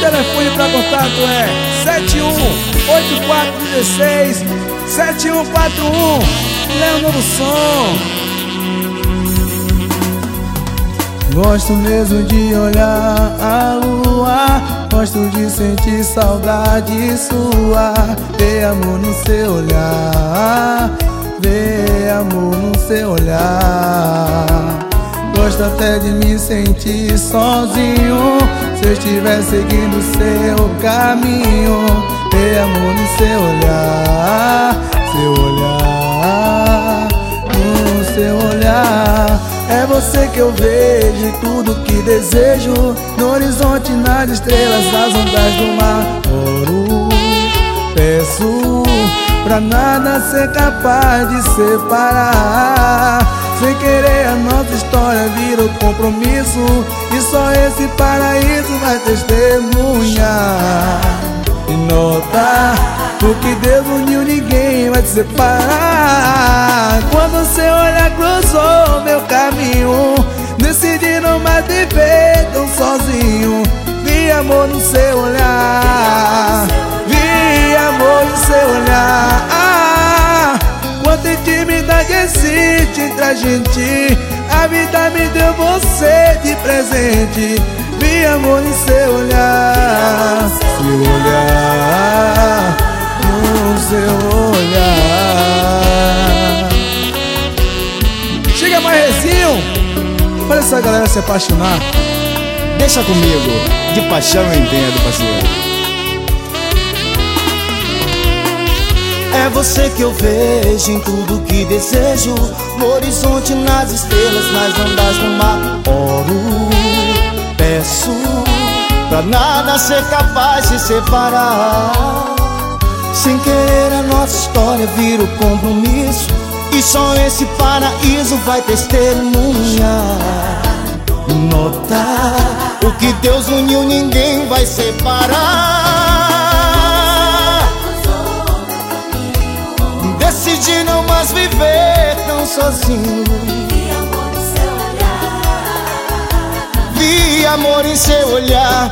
telefone para contato é 718416 7141. Léo Novo Som. Gosto mesmo de olhar a lua, gosto de sentir saudade sua. Ver amor no seu olhar, ver amor no seu olhar. Gosto até de me sentir sozinho se eu estiver seguindo seu caminho. Ver amor no seu olhar, seu olhar, no seu olhar. É você que eu vejo e tudo que desejo, no horizonte, nas estrelas, nas ondas do mar. Oro, peço pra nada ser capaz de separar. Sem querer a nossa história vira o compromisso, e só esse paraíso vai testemunhar. E notar o que Deus uniu, ninguém vai te separar. Quando seu olhar cruzou meu caminho, decidi não mais viver tão sozinho. Vi amor no seu olhar, vi amor no seu olhar. Quanta intimidade existe entre a gente, a vida me deu você de presente. Vi amor no seu olhar, seu olhar, no seu olhar. Chega mais, Rezinho, para essa galera se apaixonar. Deixa comigo, de paixão eu entendo, parceiro. É você que eu vejo em tudo que desejo, no horizonte, nas estrelas, nas ondas do mar. Oro, peço pra nada ser capaz de separar. Sem querer a nossa história vira o compromisso, e só esse paraíso vai testemunhar. Notar o que Deus uniu, ninguém vai separar. Decidi não mais viver tão sozinho. Vi amor em seu olhar.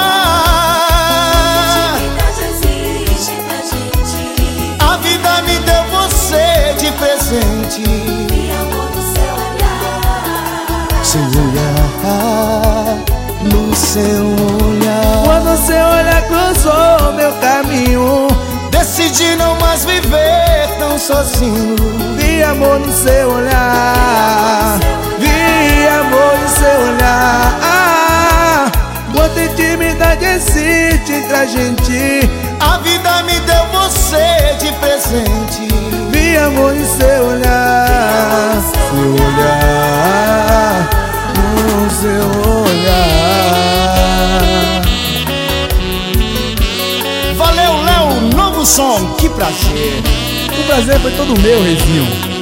A vida me deu você de presente. Vi amor no seu olhar, seu olhar, no seu olhar. Quando seu olhar cruzou meu caminho, decidi não mais viver tão sozinho. vi amor no seu olhar, vi amor no seu olhar. Quanta intimidade existe entre a gente, a vida me deu você de presente. vi amor no seu olhar, seu olhar, no seu olhar. Valeu, Léo Novo Som, que prazer. O prazer foi todo meu, Rezinho.